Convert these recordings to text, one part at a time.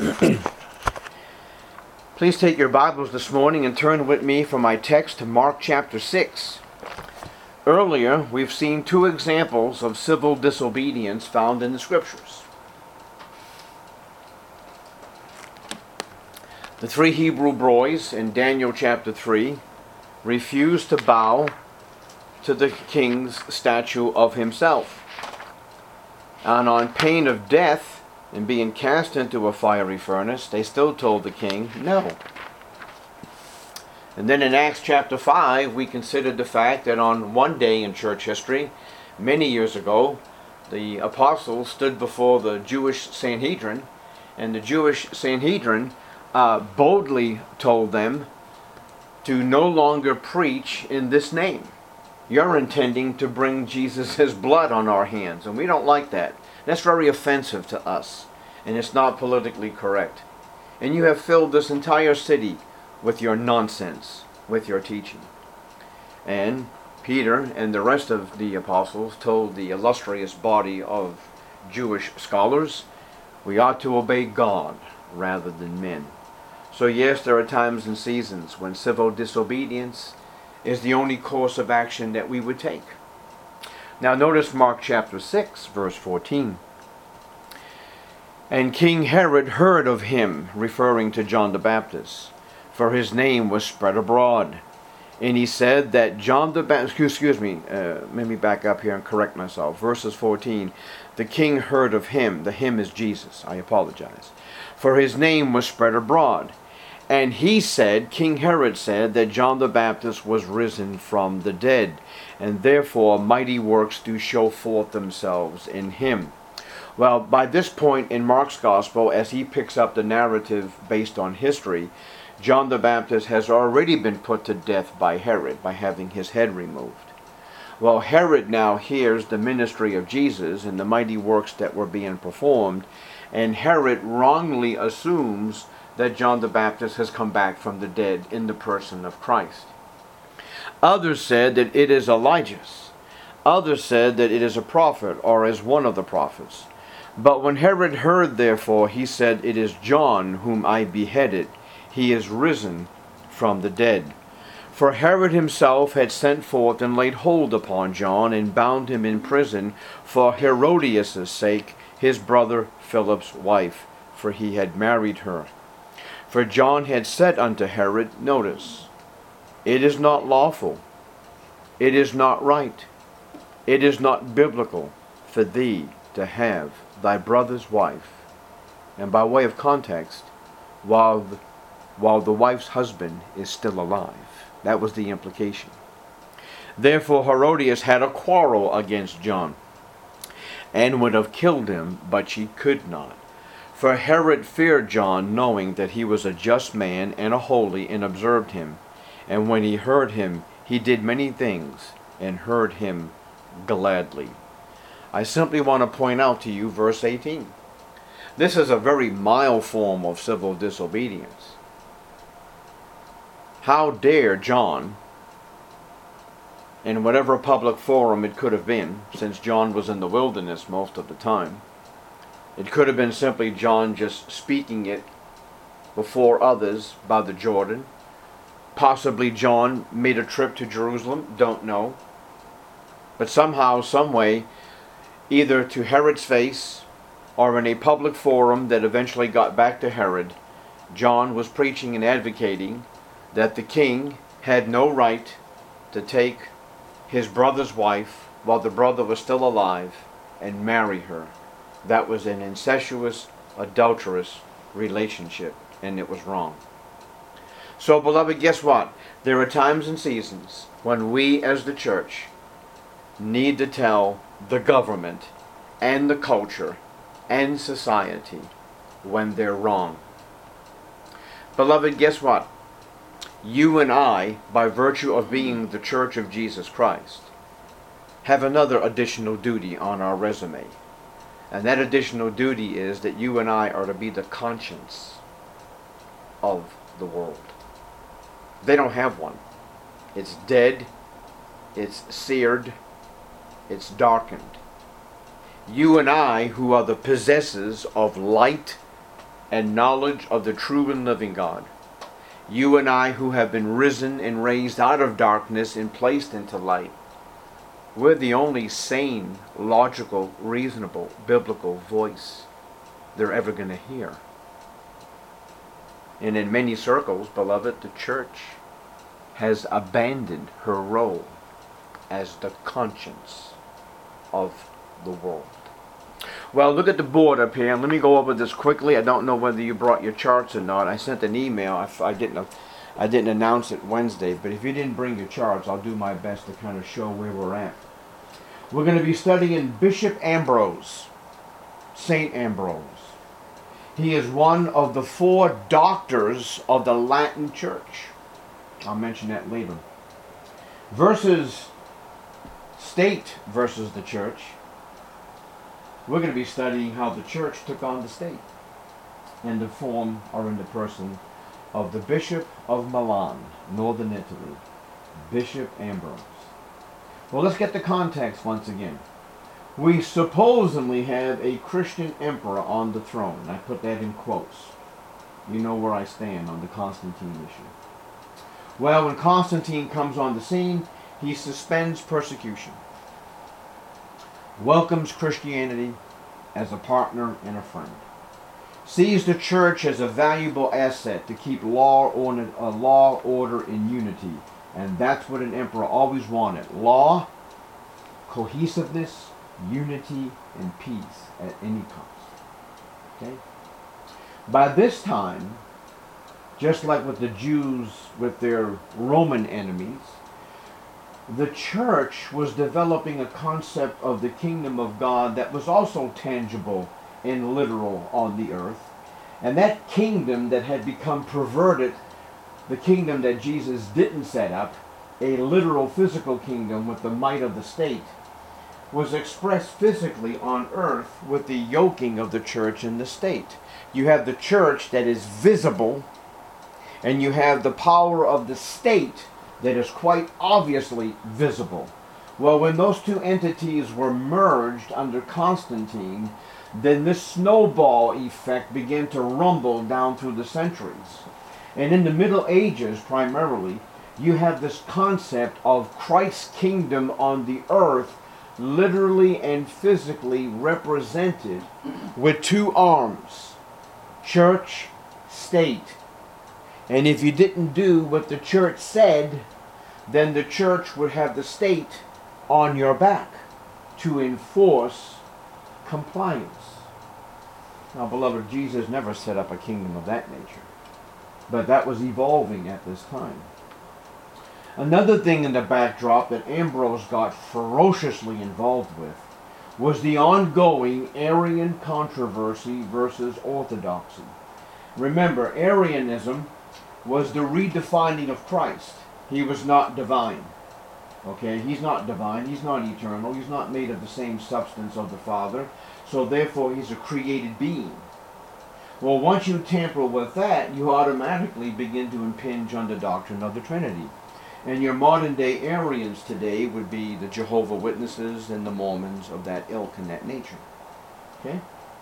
Please take your Bibles this morning and turn with me for my text to Mark chapter 6. Earlier, we've seen two examples of civil disobedience found in the Scriptures. The three Hebrew boys in Daniel chapter 3 refused to bow to the king's statue of himself. And on pain of death and being cast into a fiery furnace, they still told the king no. And then in Acts chapter 5, we considered the fact that on one day in church history, many years ago, the apostles stood before the Jewish Sanhedrin, and the Jewish Sanhedrin boldly told them to no longer preach in this name. You're intending to bring Jesus' blood on our hands, and we don't like that. That's very offensive to us, and it's not politically correct. And you have filled this entire city with your nonsense, with your teaching. And Peter and the rest of the apostles told the illustrious body of Jewish scholars, we ought to obey God rather than men. So yes, there are times and seasons when civil disobedience is the only course of action that we would take. Now notice Mark chapter 6, verse 14. And King Herod heard of him, referring to John the Baptist, for his name was spread abroad. And he said that John the Baptist, let me back up here and correct myself. Verses 14, the king heard of him, the him is Jesus, I apologize, for his name was spread abroad. And he said, King Herod said, that John the Baptist was risen from the dead, and therefore mighty works do show forth themselves in him. Well, by this point in Mark's gospel, as he picks up the narrative based on history, John the Baptist has already been put to death by Herod, by having his head removed. Well, Herod now hears the ministry of Jesus and the mighty works that were being performed, and Herod wrongly assumes that John the Baptist has come back from the dead in the person of Christ. Others said that it is Elijah. Others said that it is a prophet or is one of the prophets. But when Herod heard, therefore, he said, it is John whom I beheaded. He is risen from the dead. For Herod himself had sent forth and laid hold upon John and bound him in prison for Herodias' sake, his brother Philip's wife, for he had married her. For John had said unto Herod, notice, it is not lawful, it is not right, it is not biblical for thee to have thy brother's wife. And by way of context, while the wife's husband is still alive. That was the implication. Therefore Herodias had a quarrel against John, and would have killed him, but she could not. For Herod feared John, knowing that he was a just man and a holy, and observed him. And when he heard him, he did many things, and heard him gladly. I simply want to point out to you verse 18. This is a very mild form of civil disobedience. How dare John, in whatever public forum it could have been, since John was in the wilderness most of the time, it could have been simply John just speaking it before others by the Jordan. Possibly John made a trip to Jerusalem, don't know. But somehow, some way, either to Herod's face or in a public forum that eventually got back to Herod, John was preaching and advocating that the king had no right to take his brother's wife while the brother was still alive and marry her. That was an incestuous, adulterous relationship, and it was wrong. So, beloved, guess what? There are times and seasons when we as the church need to tell the government and the culture and society when they're wrong. Beloved, guess what? You and I, by virtue of being the Church of Jesus Christ, have another additional duty on our resume. And that additional duty is that you and I are to be the conscience of the world. They don't have one. It's dead, it's seared, it's darkened. You and I, who are the possessors of light and knowledge of the true and living God. You and I who have been risen and raised out of darkness and placed into light, we're the only sane, logical, reasonable, biblical voice they're ever going to hear. And in many circles, beloved, the church has abandoned her role as the conscience of the world. Well, look at the board up here, and let me go over this quickly. I don't know whether you brought your charts or not. I sent an email. I didn't announce it Wednesday, but if you didn't bring your charts, I'll do my best to kind of show where we're at. We're going to be studying Bishop Ambrose, Saint Ambrose. He is one of the 4 doctors of the Latin Church. I'll mention that later. Versus state versus the church. We're going to be studying how the church took on the state in the form or in the person of the Bishop of Milan, northern Italy, Bishop Ambrose. Well, let's get the context once again. We supposedly have a Christian emperor on the throne. I put that in quotes. You know where I stand on the Constantine issue. Well, when Constantine comes on the scene, he suspends persecution, welcomes Christianity as a partner and a friend, sees the church as a valuable asset to keep law, order, and unity. And that's what an emperor always wanted. Law, cohesiveness, unity, and peace at any cost. Okay? By this time, just like with the Jews with their Roman enemies, the church was developing a concept of the kingdom of God that was also tangible and literal on the earth. And that kingdom that had become perverted, the kingdom that Jesus didn't set up, a literal physical kingdom with the might of the state, was expressed physically on earth with the yoking of the church and the state. You have the church that is visible, and you have the power of the state that is quite obviously visible. Well, when those two entities were merged under Constantine, then this snowball effect began to rumble down through the centuries. And in the Middle Ages, primarily, you have this concept of Christ's kingdom on the earth literally and physically represented with 2 arms, church, state. And if you didn't do what the church said, then the church would have the state on your back to enforce compliance. Now, beloved, Jesus never set up a kingdom of that nature, but that was evolving at this time. Another thing in the backdrop that Ambrose got ferociously involved with was the ongoing Arian controversy versus orthodoxy. Remember, Arianism was the redefining of Christ. He was not divine. Okay, he's not divine, he's not eternal, he's not made of the same substance of the Father, so therefore he's a created being. Well, once you tamper with that, you automatically begin to impinge on the doctrine of the Trinity. And your modern day Arians today would be the Jehovah's Witnesses and the Mormons of that ilk and that nature. Okay?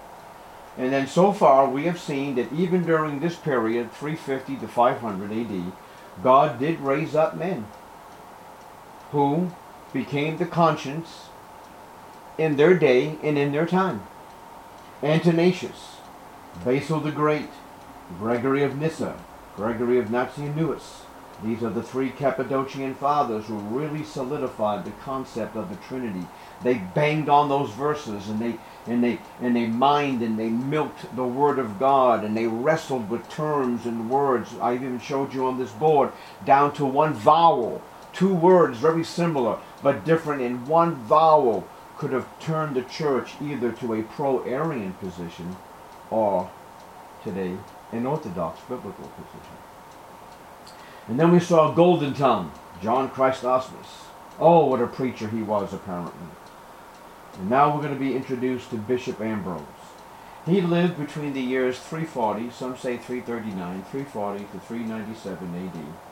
And then so far we have seen that even during this period, 350 to 500 AD, God did raise up men who became the conscience in their day and in their time. Athanasius, Basil the Great, Gregory of Nyssa, Gregory of Nazianzus. These are the 3 Cappadocian fathers who really solidified the concept of the Trinity. They banged on those verses and they mined and they milked the Word of God and they wrestled with terms and words. I even showed you on this board down to one vowel. 2 words very similar but different in one vowel could have turned the church either to a pro-Arian position or today an orthodox biblical position. And then we saw Golden Tongue, John Chrysostom. Oh, what a preacher he was, apparently. And now we're going to be introduced to Bishop Ambrose. He lived between the years 340, some say 339, 340 to 397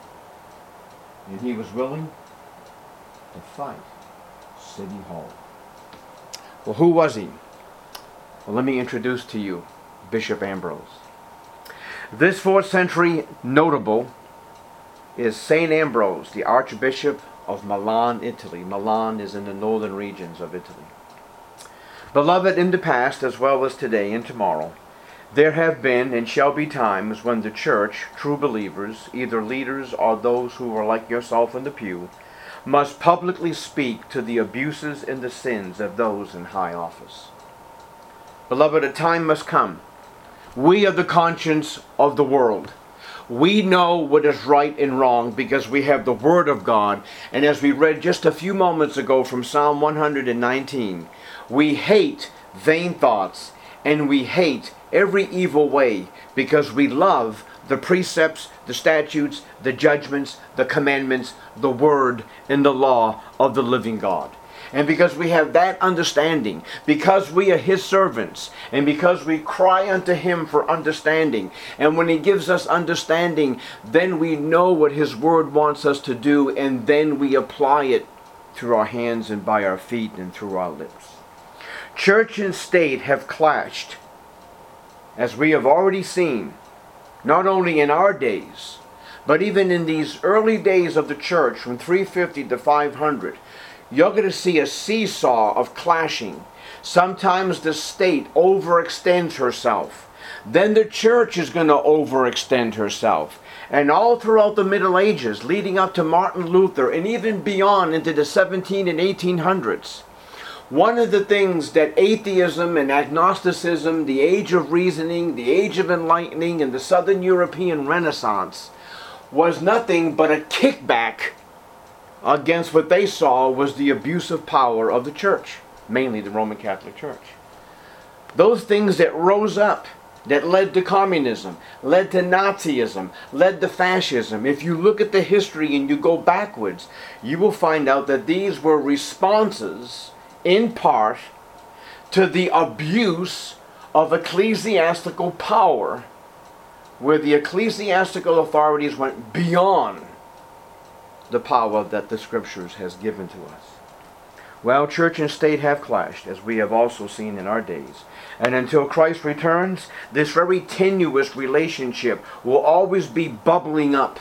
AD. And he was willing to fight City Hall. Well, who was he? Well, let me introduce to you Bishop Ambrose. This 4th century notable is St. Ambrose, the Archbishop of Milan, Italy. Milan is in the northern regions of Italy. Beloved, in the past as well as today and tomorrow, there have been and shall be times when the church, true believers, either leaders or those who are like yourself in the pew, must publicly speak to the abuses and the sins of those in high office. Beloved, a time must come. We are the conscience of the world. We know what is right and wrong because we have the Word of God. And as we read just a few moments ago from Psalm 119, we hate vain thoughts and we hate every evil way because we love the precepts, the statutes, the judgments, the commandments, the Word, and the law of the living God. And because we have that understanding, because we are His servants, and because we cry unto Him for understanding, and when He gives us understanding, then we know what His Word wants us to do, and then we apply it through our hands and by our feet and through our lips. Church and state have clashed, as we have already seen, not only in our days, but even in these early days of the church from 350 to 500. You're going to see a seesaw of clashing. Sometimes the state overextends herself. Then the church is going to overextend herself. And all throughout the Middle Ages, leading up to Martin Luther, and even beyond into the 17 and 1800s, one of the things that atheism and agnosticism, the age of reasoning, the age of enlightening, and the Southern European Renaissance was nothing but a kickback against what they saw was the abusive power of the church, mainly the Roman Catholic Church. Those things that rose up, that led to communism, led to Nazism, led to fascism. If you look at the history and you go backwards, you will find out that these were responses, in part, to the abuse of ecclesiastical power, where the ecclesiastical authorities went beyond the power that the Scriptures has given to us. Well, church and state have clashed, as we have also seen in our days. And until Christ returns, this very tenuous relationship will always be bubbling up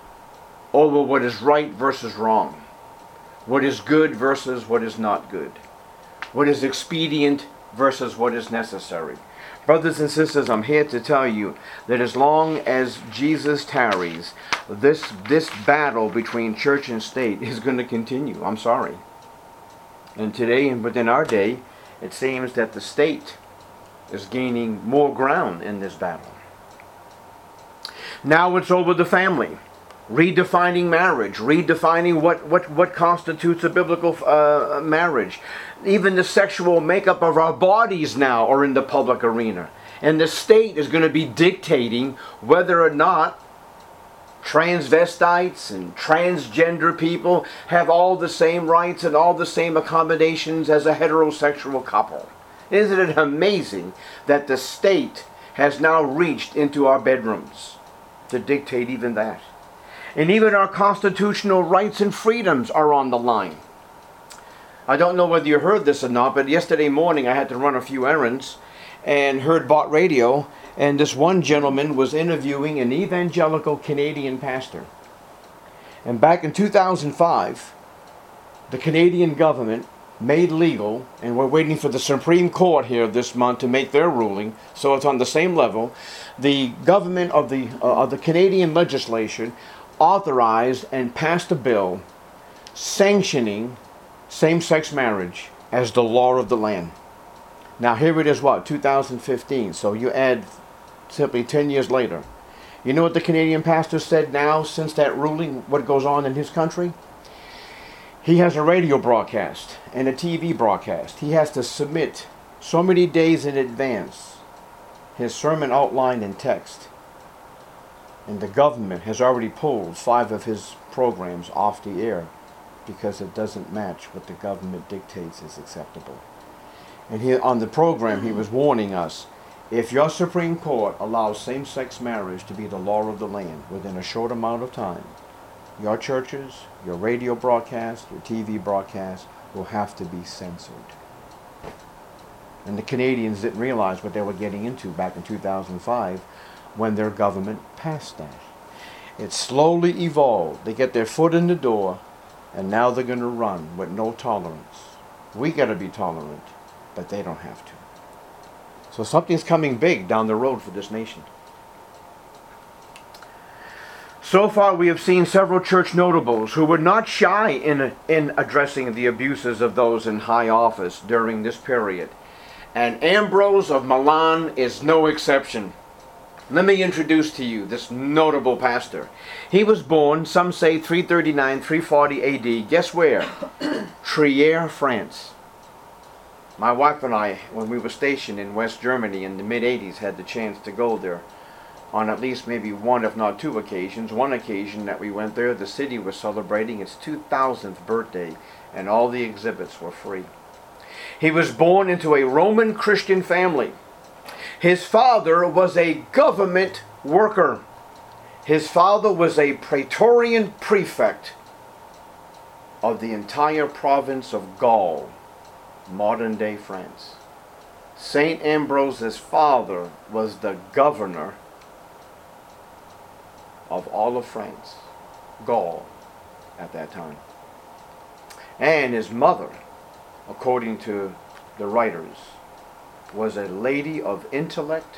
over what is right versus wrong, what is good versus what is not good, what is expedient versus what is necessary. Brothers and sisters, I'm here to tell you that as long as Jesus tarries, this battle between church and state is going to continue. I'm sorry. And today and within our day, it seems that the state is gaining more ground in this battle. Now it's over the family. Redefining marriage, redefining what constitutes a biblical marriage. Even the sexual makeup of our bodies now are in the public arena. And the state is going to be dictating whether or not transvestites and transgender people have all the same rights and all the same accommodations as a heterosexual couple. Isn't it amazing that the state has now reached into our bedrooms to dictate even that? And even our constitutional rights and freedoms are on the line. I don't know whether you heard this or not, but yesterday morning I had to run a few errands and heard Bott Radio, and this one gentleman was interviewing an evangelical Canadian pastor. And back in 2005, the Canadian government made legal, and we're waiting for the Supreme Court here this month to make their ruling, so it's on the same level. The government of the Canadian legislation authorized and passed a bill sanctioning same-sex marriage as the law of the land. Now here it is, 2015, so you add simply 10 years later. You know what the Canadian pastor said now since that ruling, what goes on in his country? He has a radio broadcast and a TV broadcast. He has to submit so many days in advance his sermon outline in text. And the government has already pulled 5 of his programs off the air because it doesn't match what the government dictates is acceptable. And here on the program, he was warning us, if your Supreme Court allows same-sex marriage to be the law of the land within a short amount of time, your churches, your radio broadcast, your TV broadcast will have to be censored. And the Canadians didn't realize what they were getting into back in 2005 when their government passed that. It slowly evolved. They get their foot in the door, and now they're going to run with no tolerance. We got to be tolerant, but they don't have to. So something's coming big down the road for this nation. So far we have seen several church notables who were not shy in addressing the abuses of those in high office during this period. And Ambrose of Milan is no exception. Let me introduce to you this notable pastor. He was born, some say 339, 340 AD. Guess where? Trier, France. My wife and I, when we were stationed in West Germany in the mid-80s, had the chance to go there on at least maybe one, if not two occasions. One occasion that we went there, the city was celebrating its 2000th birthday, and all the exhibits were free. He was born into a Roman Christian family. His father was a government worker. His father was a praetorian prefect of the entire province of Gaul, modern-day France. St. Ambrose's father was the governor of all of France, Gaul, at that time. And his mother, according to the writers, was a lady of intellect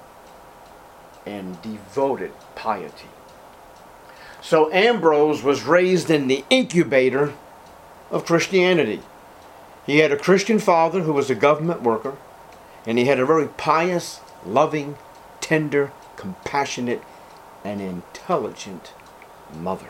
and devoted piety. So Ambrose was raised in the incubator of Christianity. He had a Christian father who was a government worker, and he had a very pious, loving, tender, compassionate, and intelligent mother.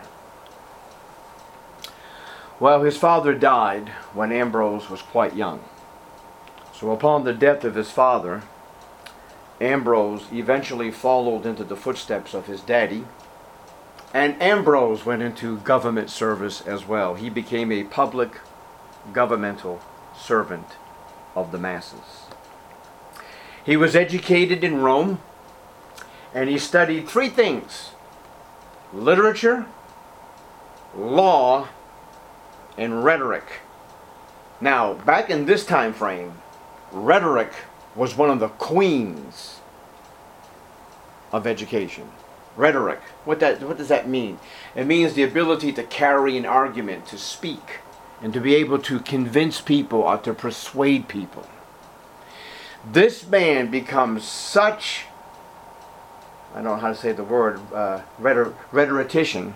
Well, his father died when Ambrose was quite young. So upon the death of his father, Ambrose eventually followed into the footsteps of his daddy, and Ambrose went into government service as well. He became a public governmental servant of the masses. He was educated in Rome, and he studied three things: literature, law, and rhetoric. Now, back in this time frame, rhetoric was one of the queens of education. Rhetoric. What does that mean? It means the ability to carry an argument, to speak, and to be able to convince people or to persuade people. This man becomes such, I don't know how to say the word, rhetorician,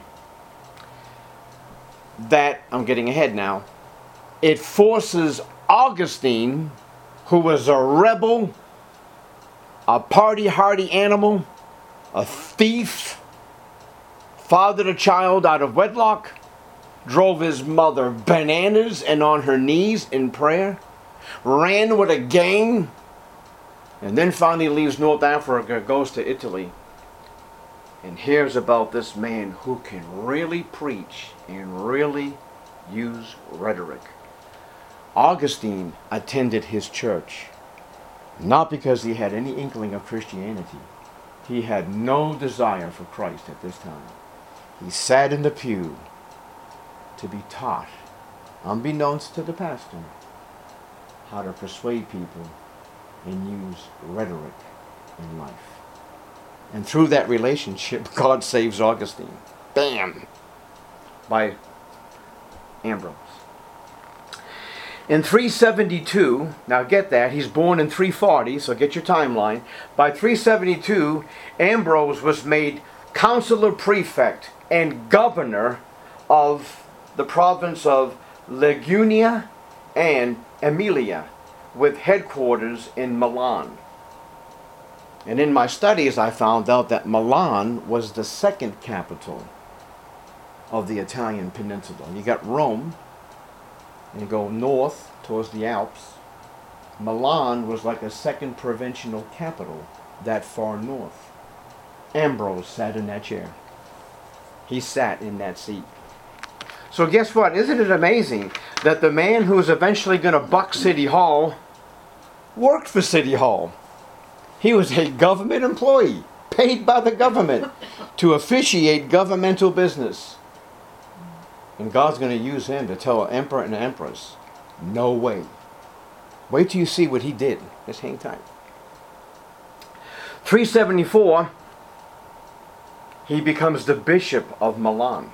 that, I'm getting ahead now, it forces Augustine, who was a rebel, a party-hardy animal, a thief, fathered a child out of wedlock, drove his mother bananas and on her knees in prayer, ran with a gang, and then finally leaves North Africa, goes to Italy, and hears about this man who can really preach and really use rhetoric. Augustine attended his church, not because he had any inkling of Christianity. He had no desire for Christ at this time. He sat in the pew to be taught, unbeknownst to the pastor, how to persuade people and use rhetoric in life. And through that relationship, God saves Augustine. Bam! By Ambrose. In 372, now get that, he's born in 340, so get your timeline. By 372, Ambrose was made consular prefect and governor of the province of Liguria and Emilia, with headquarters in Milan. And in my studies, I found out that Milan was the second capital of the Italian peninsula. You got Rome, and you go north towards the Alps. Milan was like a second provincial capital that far north. Ambrose sat in that chair. He sat in that seat. So guess what? Isn't it amazing that the man who was eventually going to buck City Hall worked for City Hall? He was a government employee, paid by the government to officiate governmental business. And God's going to use him to tell an emperor and an empress, no way. Wait till you see what he did. Just hang tight. 374, he becomes the bishop of Milan.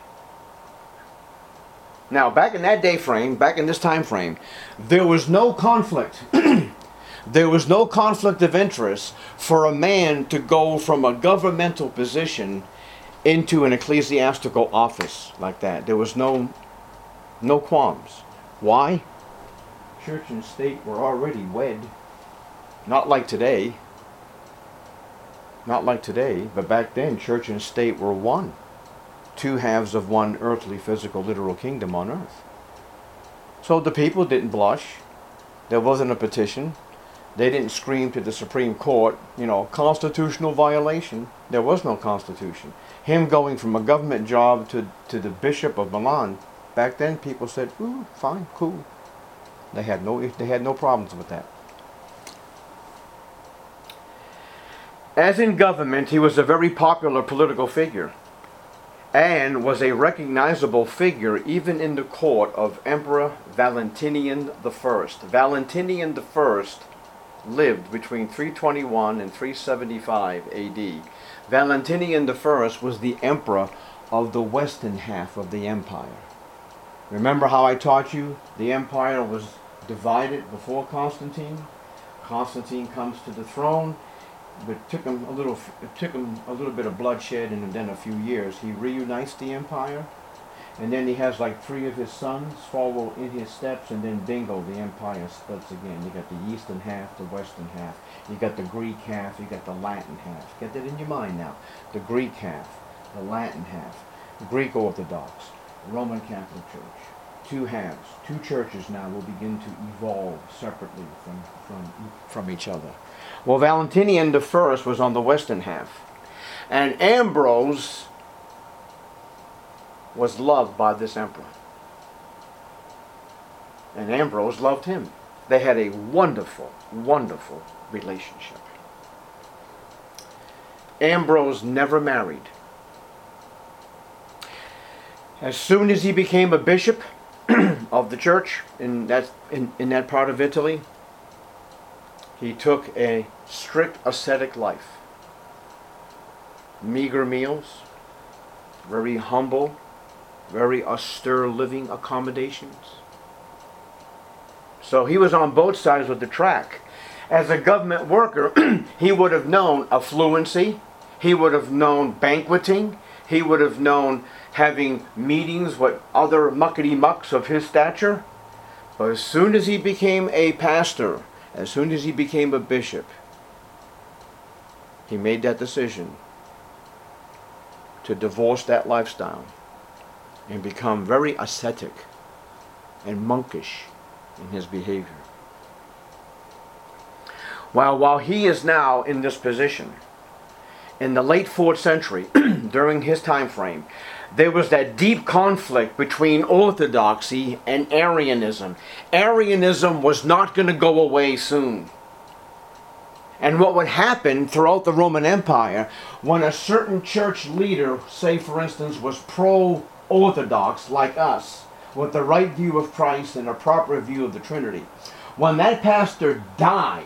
Now, back in that day frame, back in this time frame, there was no conflict. There was no conflict of interest for a man to go from a governmental position into an ecclesiastical office like that. There was no qualms. Why? Church and state were already wed. Not like today. Not like today, but back then church and state were one. Two halves of one earthly, physical, literal kingdom on earth. So the people didn't blush. There wasn't a petition. They didn't scream to the Supreme Court, constitutional violation. There was no constitution. Him going from a government job to the Bishop of Milan, back then people said, ooh, fine, cool. They had no problems with that. As in government, he was a very popular political figure and was a recognizable figure even in the court of Emperor Valentinian I. Valentinian I lived between 321 and 375 AD. Valentinian I was the emperor of the western half of the empire. Remember how I taught you the empire was divided before Constantine? Constantine comes to the throne, but it took him a little bit of bloodshed, and then a few years he reunites the empire. And then he has like 3 of his sons follow in his steps, and then bingo, the empire splits again. You got the eastern half, the western half. You got the Greek half, you got the Latin half. Get that in your mind now. The Greek half, the Latin half, the Greek Orthodox, Roman Catholic Church. 2 halves, 2 churches now will begin to evolve separately from each other. Well, Valentinian I was on the western half. And Ambrose was loved by this emperor. And Ambrose loved him. They had a wonderful, wonderful relationship. Ambrose never married. As soon as he became a bishop of the church in that part of Italy, he took a strict ascetic life. Meager meals, very humble, very austere living accommodations. So he was on both sides of the track. As a government worker, he would have known affluency, he would have known banqueting, he would have known having meetings with other muckety-mucks of his stature. But as soon as he became a pastor, as soon as he became a bishop, he made that decision to divorce that lifestyle and become very ascetic and monkish in his behavior. While he is now in this position, in the late 4th century, during his time frame, there was that deep conflict between Orthodoxy and Arianism. Arianism was not going to go away soon. And what would happen throughout the Roman Empire, when a certain church leader, say for instance, was pro-Orthodox like us, with the right view of Christ and a proper view of the Trinity, when that pastor died,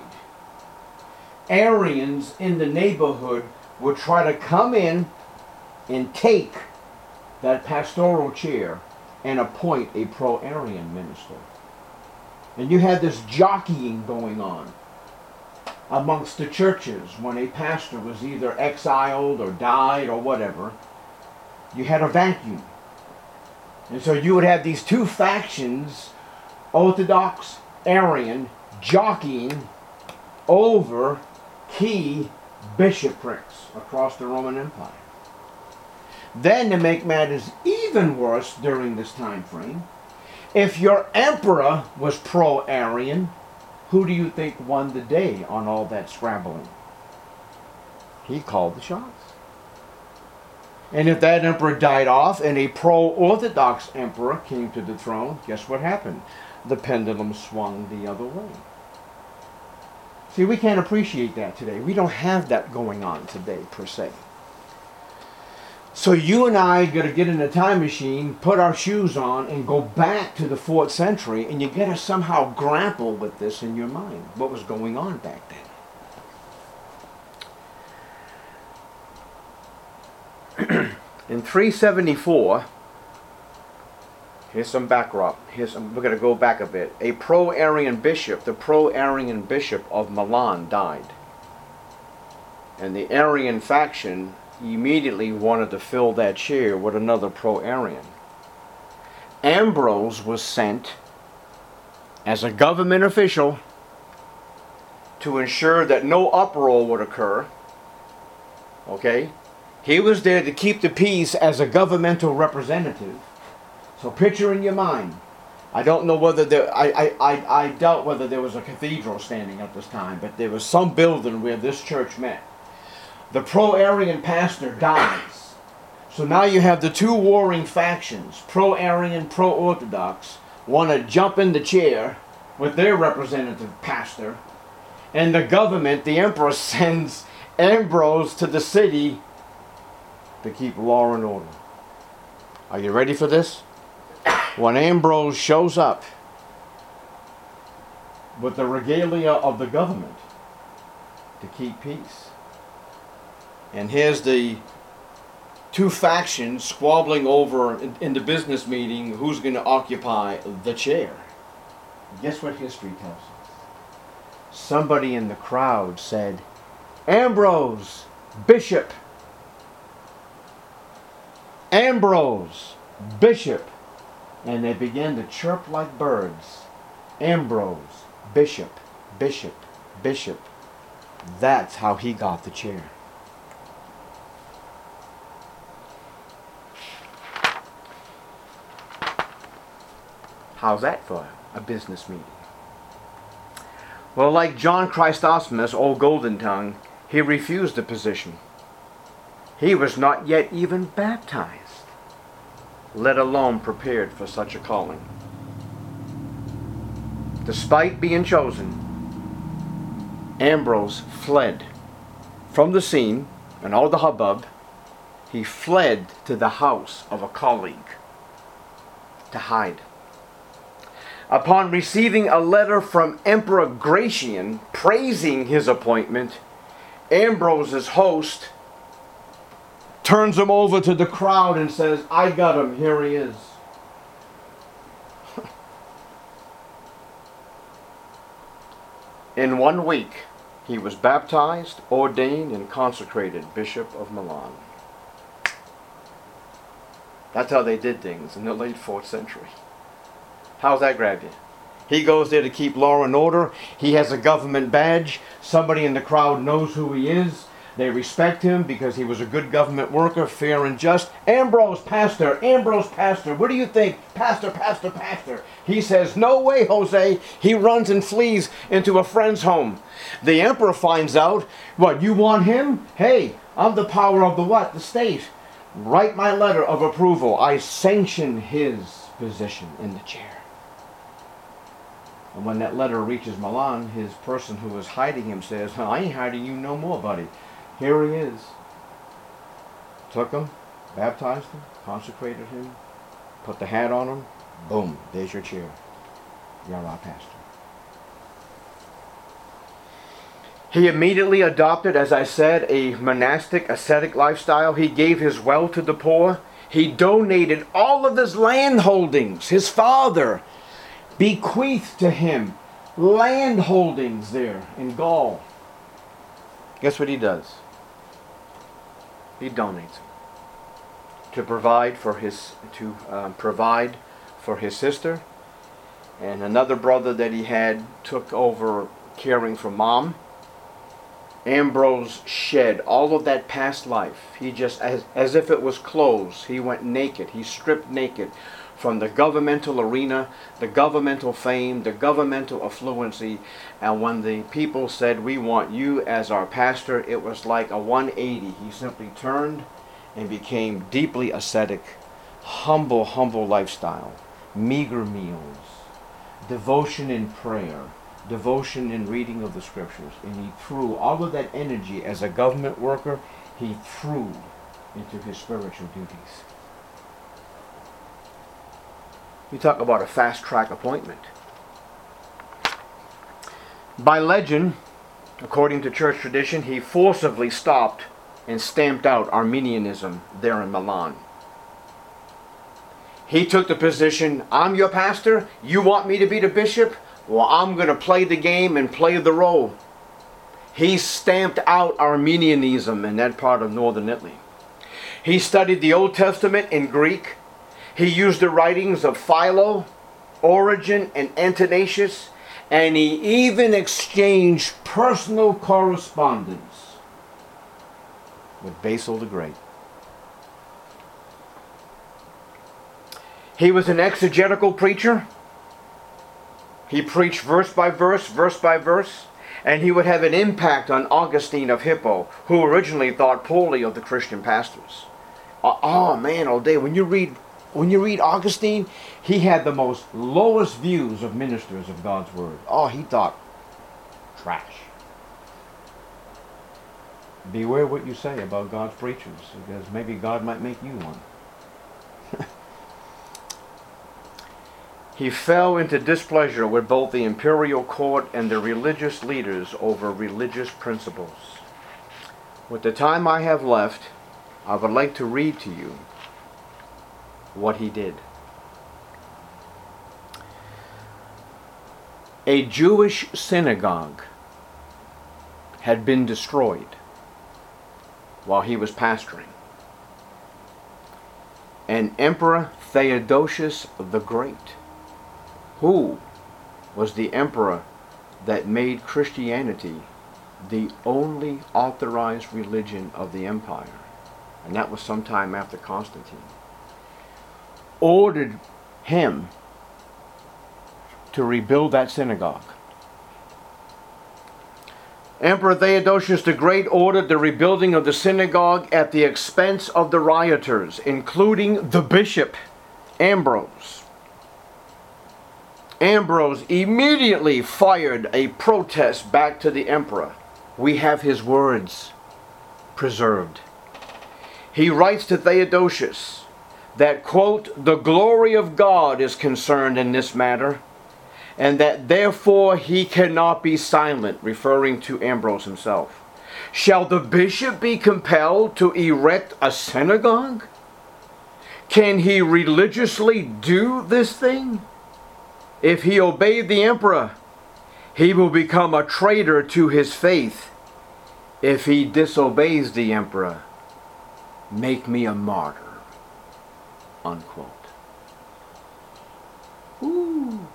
Arians in the neighborhood would try to come in and take that pastoral chair and appoint a pro-Arian minister. And you had this jockeying going on amongst the churches when a pastor was either exiled or died or whatever. You had a vacuum. And so you would have these 2 factions, Orthodox, Arian, jockeying over key bishoprics across the Roman Empire. Then, to make matters even worse during this time frame, if your emperor was pro-Arian, who do you think won the day on all that scrabbling? He called the shots. And if that emperor died off and a pro-Orthodox emperor came to the throne, guess what happened? The pendulum swung the other way. See, we can't appreciate that today. We don't have that going on today, per se. So you and I got to get in a time machine, put our shoes on, and go back to the 4th century, and you got to somehow grapple with this in your mind, what was going on back then. In 374, here's some backdrop. We're going to go back a bit. A pro-Arian bishop, the pro-Arian bishop of Milan, died. And the Arian faction immediately wanted to fill that chair with another pro-Arian. Ambrose was sent as a government official to ensure that no uproar would occur. Okay? He was there to keep the peace as a governmental representative. So picture in your mind. I don't know whether I doubt whether there was a cathedral standing at this time, but there was some building where this church met. The pro-Arian pastor dies. So now you have the two warring factions, pro-Arian, pro-Orthodox, want to jump in the chair with their representative pastor, and the government, the emperor, sends Ambrose to the city to keep law and order. Are you ready for this? When Ambrose shows up with the regalia of the government to keep peace, and here's the two factions squabbling over in the business meeting who's going to occupy the chair. Guess what history tells us? Somebody in the crowd said, Ambrose, bishop. Ambrose, bishop. And they began to chirp like birds. Ambrose, bishop, bishop, bishop. That's how he got the chair. How's that for a business meeting? Well, like John Chrysostom, old Golden Tongue, he refused the position. He was not yet even baptized, let alone prepared for such a calling. Despite being chosen, Ambrose fled from the scene and all the hubbub. He fled to the house of a colleague to hide. Upon receiving a letter from Emperor Gratian praising his appointment, Ambrose's host turns him over to the crowd and says, I got him, here he is. In 1 week, he was baptized, ordained, and consecrated Bishop of Milan. That's how they did things in the late 4th century. How's that grab you? He goes there to keep law and order. He has a government badge. Somebody in the crowd knows who he is. They respect him because he was a good government worker, fair and just. Ambrose, pastor. Ambrose, pastor. What do you think? Pastor, pastor, pastor. He says, no way, Jose. He runs and flees into a friend's home. The emperor finds out, what, you want him? Hey, I'm the power of the what? The state. Write my letter of approval. I sanction his position in the chair. And when that letter reaches Milan, his person who was hiding him says, I ain't hiding you no more, buddy. Here he is. Took him, baptized him, consecrated him, put the hat on him. Boom, there's your chair. You're our pastor. He immediately adopted, as I said, a monastic, ascetic lifestyle. He gave his wealth to the poor. He donated all of his land holdings. His father bequeathed to him land holdings there in Gaul. Guess what he does? He donates them to provide for his sister, and another brother that he had took over caring for mom. Ambrose shed all of that past life. He just, as if it was clothes, he went naked. He stripped naked from the governmental arena, the governmental fame, the governmental affluency. And when the people said, we want you as our pastor, it was like a 180. He simply turned and became deeply ascetic, humble lifestyle, meager meals, devotion in prayer, devotion in reading of the scriptures. And he threw all of that energy as a government worker, he threw into his spiritual duties. You talk about a fast-track appointment. By legend, according to church tradition, he forcibly stopped and stamped out Arminianism there in Milan. He took the position, I'm your pastor, you want me to be the bishop? Well, I'm going to play the game and play the role. He stamped out Arminianism in that part of northern Italy. He studied the Old Testament in Greek. He used the writings of Philo, Origen, and Athanasius, and he even exchanged personal correspondence with Basil the Great. He was an exegetical preacher. He preached verse by verse, and he would have an impact on Augustine of Hippo, who originally thought poorly of the Christian pastors. Oh man, all day when you read Augustine, he had the most lowest views of ministers of God's word. Oh, he thought trash. Beware what you say about God's preachers, because maybe God might make you one. He fell into displeasure with both the imperial court and the religious leaders over religious principles. With the time I have left, I would like to read to you what he did. A Jewish synagogue had been destroyed while he was pastoring. And Emperor Theodosius the Great, who was the emperor that made Christianity the only authorized religion of the empire, and that was sometime after Constantine, ordered him to rebuild that synagogue. Emperor Theodosius the Great ordered the rebuilding of the synagogue at the expense of the rioters, including the bishop, Ambrose. Ambrose immediately fired a protest back to the emperor. We have his words preserved. He writes to Theodosius that, quote, the glory of God is concerned in this matter, and that therefore he cannot be silent, referring to Ambrose himself. Shall the bishop be compelled to erect a synagogue? Can he religiously do this thing? If he obey the emperor, he will become a traitor to his faith. If he disobeys the emperor, make me a martyr. Unquote. Ooh.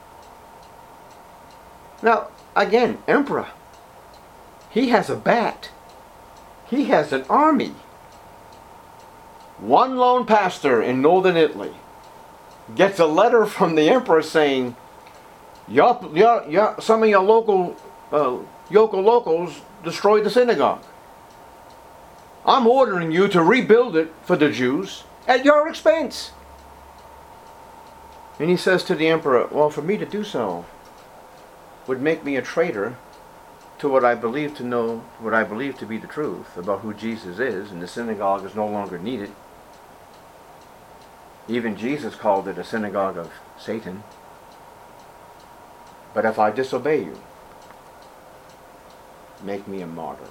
Now, again, emperor. He has a bat. He has an army. One lone pastor in northern Italy gets a letter from the emperor saying, some of your local locals destroyed the synagogue. I'm ordering you to rebuild it for the Jews at your expense. And he says to the emperor, well, for me to do so would make me a traitor to what I believe to be the truth about who Jesus is, and the synagogue is no longer needed. Even Jesus called it a synagogue of Satan. But if I disobey you, make me a martyr.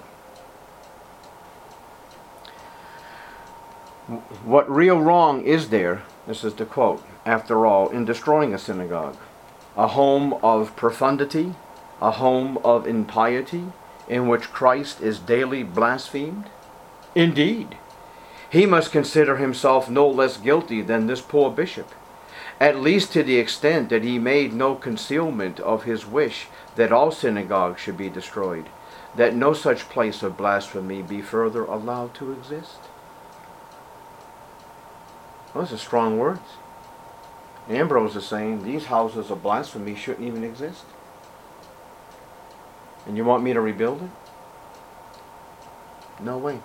What real wrong is there, this is the quote, after all, in destroying a synagogue? A home of profundity, a home of impiety, in which Christ is daily blasphemed? Indeed, he must consider himself no less guilty than this poor bishop, at least to the extent that he made no concealment of his wish that all synagogues should be destroyed, that no such place of blasphemy be further allowed to exist. Those are strong words. Ambrose is saying these houses of blasphemy shouldn't even exist. And you want me to rebuild it? No way.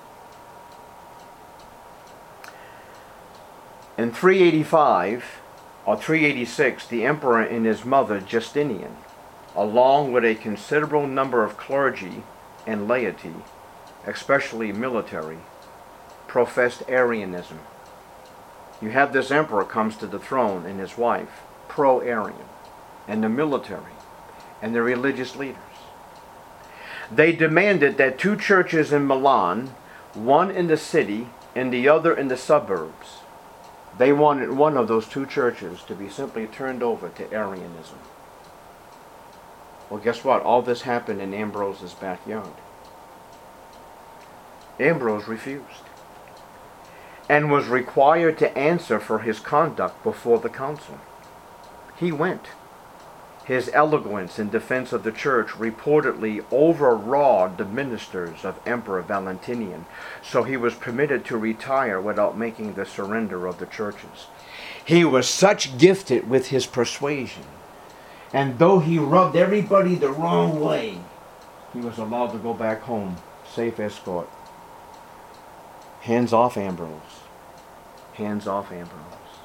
In 385 or 386, the emperor and his mother Justinian, along with a considerable number of clergy and laity, especially military, professed Arianism. You have this emperor comes to the throne and his wife, pro-Arian, and the military, and the religious leaders. They demanded that two churches in Milan one in the city and the other in the suburbs. They wanted one of those two churches to be simply turned over to Arianism. Well, guess what? All this happened in Ambrose's backyard. Ambrose refused and was required to answer for his conduct before the council. He went. His eloquence in defense of the church reportedly overawed the ministers of Emperor Valentinian, so he was permitted to retire without making the surrender of the churches. He was such gifted with his persuasion, and though he rubbed everybody the wrong way, he was allowed to go back home, safe escort. Hands off Ambrose. Hands off Ambrose.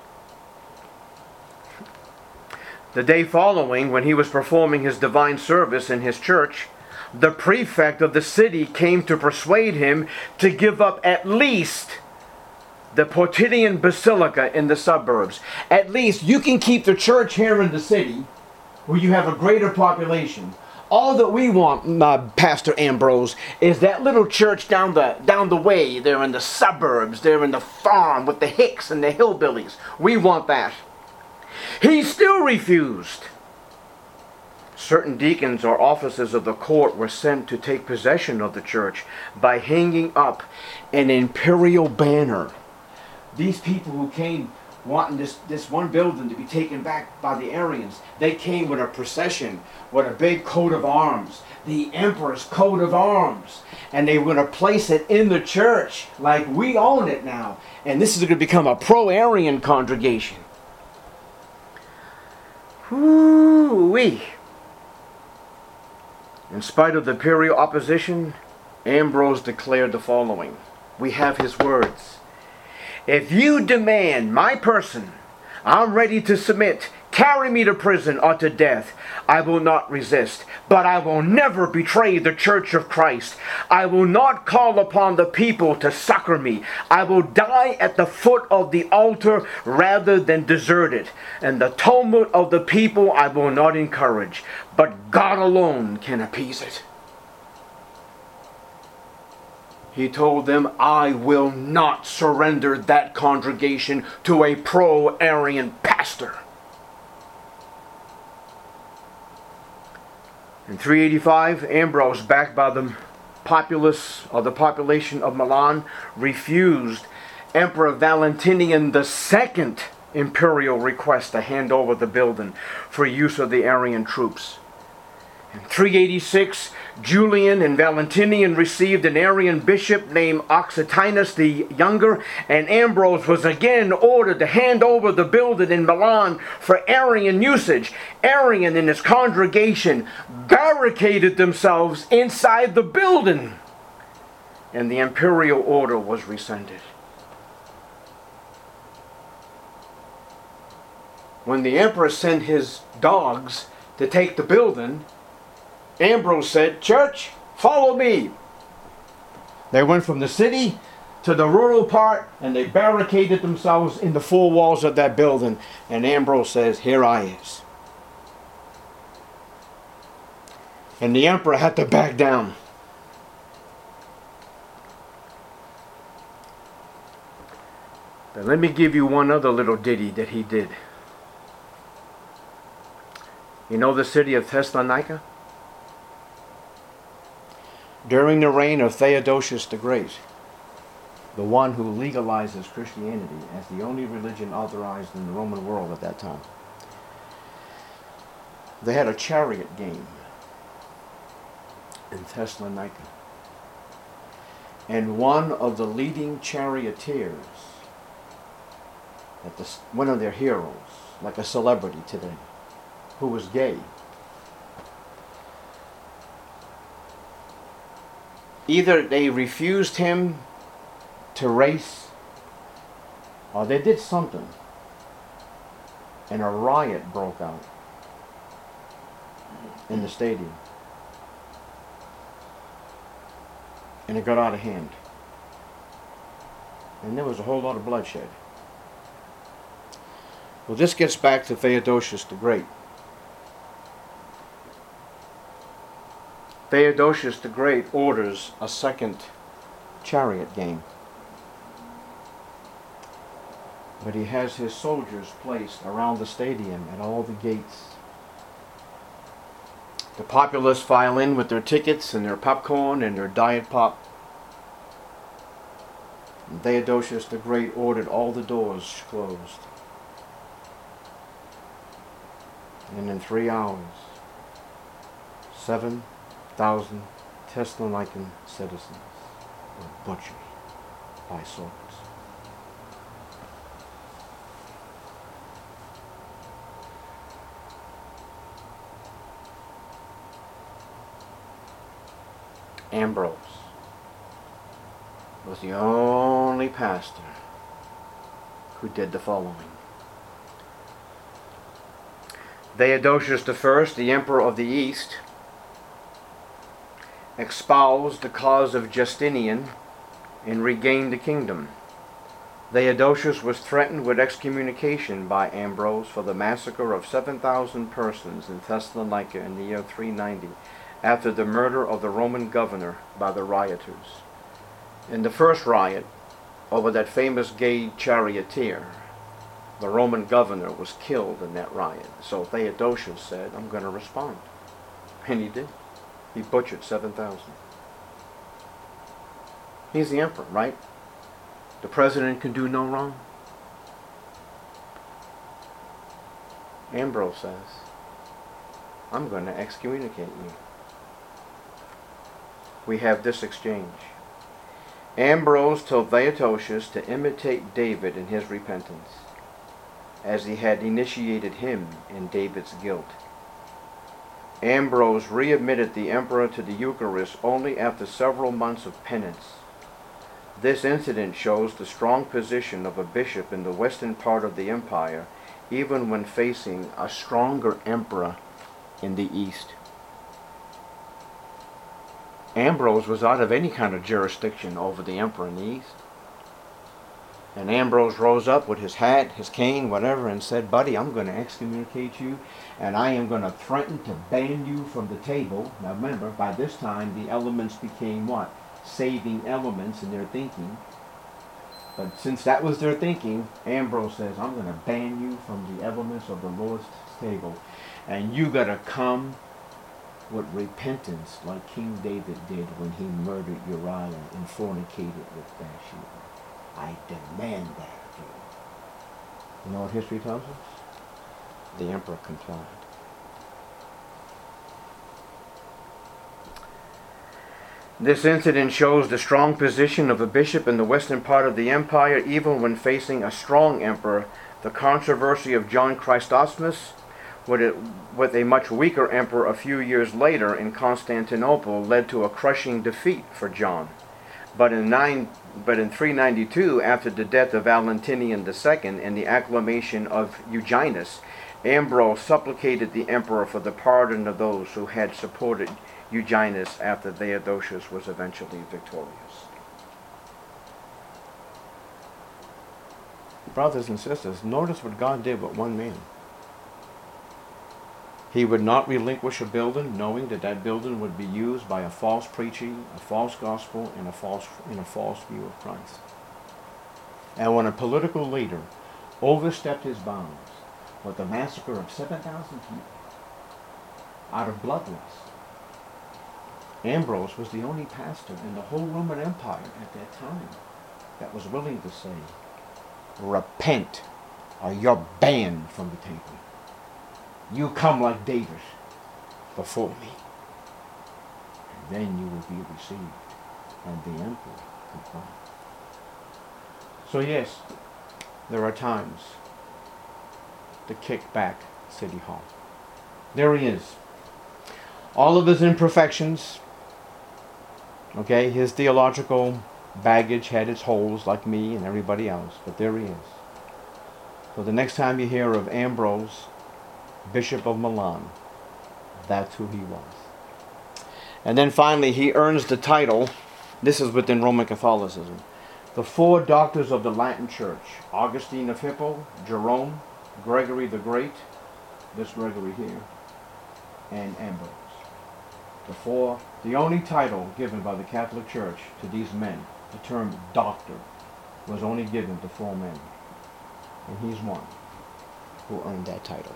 The day following, when he was performing his divine service in his church, the prefect of the city came to persuade him to give up at least the Portidian Basilica in the suburbs. At least you can keep the church here in the city, where you have a greater population. All that we want, Pastor Ambrose, is that little church down the way. They're in the suburbs. They're in the farm with the hicks and the hillbillies. We want that. He still refused. Certain deacons or officers of the court were sent to take possession of the church by hanging up an imperial banner. These people who came wanting this one building to be taken back by the Arians, they came with a procession with a big coat of arms, the emperor's coat of arms, and they were going to place it in the church like we own it now, and this is going to become a pro-Arian congregation. Whoo-wee. In spite of the imperial opposition, Ambrose declared the following. We have his words. If you demand my person, I'm ready to submit. Carry me to prison or to death. I will not resist, but I will never betray the church of Christ. I will not call upon the people to succor me. I will die at the foot of the altar rather than desert it. And the tumult of the people I will not encourage, but God alone can appease it. He told them, I will not surrender that congregation to a pro-Arian pastor. In 385, Ambrose, backed by the populace or the population of Milan, refused Emperor Valentinian II imperial request to hand over the building for use of the Arian troops. In 386, Julian and Valentinian received an Arian bishop named Oxytinus the Younger, and Ambrose was again ordered to hand over the building in Milan for Arian usage. Arian and his congregation barricaded themselves inside the building, and the imperial order was rescinded. When the emperor sent his dogs to take the building, Ambrose said, Church, follow me. They went from the city to the rural part, and they barricaded themselves in the four walls of that building. And Ambrose says, here I is. And the emperor had to back down. But let me give you one other little ditty that he did. You know the city of Thessalonica? During the reign of Theodosius the Great, the one who legalizes Christianity as the only religion authorized in the Roman world at that time, they had a chariot game in Thessalonica. And one of the leading charioteers, one of their heroes, like a celebrity today, who was gay, either they refused him to race, or they did something, and a riot broke out in the stadium. And it got out of hand. And there was a whole lot of bloodshed. Well, this gets back to Theodosius the Great. Theodosius the Great orders a second chariot game. But he has his soldiers placed around the stadium at all the gates. The populace file in with their tickets and their popcorn and their diet pop. And Theodosius the Great ordered all the doors closed. And in 3 hours, 7,000 Thessalonican citizens were butchered by swords. Ambrose was the only pastor who did the following. Theodosius I, the emperor of the East, espoused the cause of Justinian and regained the kingdom. Theodosius was threatened with excommunication by Ambrose for the massacre of 7,000 persons in Thessalonica in the year 390, after the murder of the Roman governor by the rioters. In the first riot, over that famous gay charioteer, the Roman governor was killed in that riot. So Theodosius said, I'm going to respond. And he did. He butchered 7,000. He's the emperor, right? The president can do no wrong. Ambrose says, I'm going to excommunicate you. We have this exchange. Ambrose told Theodosius to imitate David in his repentance, as he had initiated him in David's guilt. Ambrose readmitted the emperor to the Eucharist only after several months of penance. This incident shows the strong position of a bishop in the western part of the empire, even when facing a stronger emperor in the east. Ambrose was out of any kind of jurisdiction over the emperor in the east. And Ambrose rose up with his hat, his cane, whatever, and said, buddy, I'm going to excommunicate you, and I am going to threaten to ban you from the table. Now remember, by this time, the elements became what? Saving elements in their thinking. But since that was their thinking, Ambrose says, I'm going to ban you from the elements of the Lord's table. And you got to come with repentance like King David did when he murdered Uriah and fornicated with Bathsheba. I demand that of you. You know what history tells us? The emperor complied. This incident shows the strong position of a bishop in the western part of the empire, even when facing a strong emperor. The controversy of John Chrysostom with a much weaker emperor a few years later in Constantinople led to a crushing defeat for John. But in 392, after the death of Valentinian II and the acclamation of Eugenius, Ambrose supplicated the emperor for the pardon of those who had supported Eugenius after Theodosius was eventually victorious. Brothers and sisters, notice what God did with one man. He would not relinquish a building, knowing that that building would be used by a false preaching, a false gospel, and a false view of Christ. And when a political leader overstepped his bounds with the massacre of 7,000 people out of bloodlust, Ambrose was the only pastor in the whole Roman Empire at that time that was willing to say, repent or you're banned from the table. You come like David before me, and then you will be received. And the emperor complied. So yes, there are times to kick back City Hall. There he is. All of his imperfections, okay, his theological baggage had its holes like me and everybody else, but there he is. So the next time you hear of Ambrose, Bishop of Milan, that's who he was. And then finally, he earns the title, this is within Roman Catholicism, the four doctors of the Latin Church: Augustine of Hippo, Jerome, Gregory the Great, this Gregory here, and Ambrose. The only title given by the Catholic Church to these men the term doctor was only given to 4 men. And he's one who earned that title.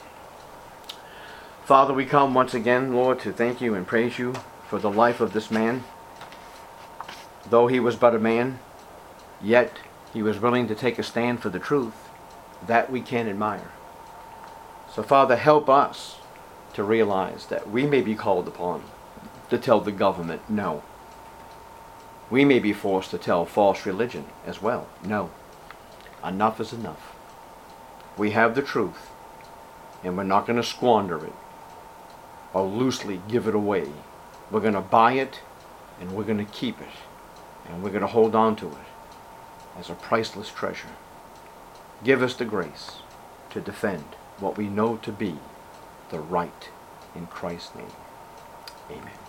Father, we come once again, Lord, to thank you and praise you for the life of this man. Though he was but a man, yet he was willing to take a stand for the truth. That we can admire. So, Father, help us to realize that we may be called upon to tell the government no. We may be forced to tell false religion as well. No. Enough is enough. We have the truth, and we're not going to squander it or loosely give it away. We're going to buy it, and we're going to keep it, and we're going to hold on to it as a priceless treasure. Give us the grace to defend what we know to be the right in Christ's name. Amen.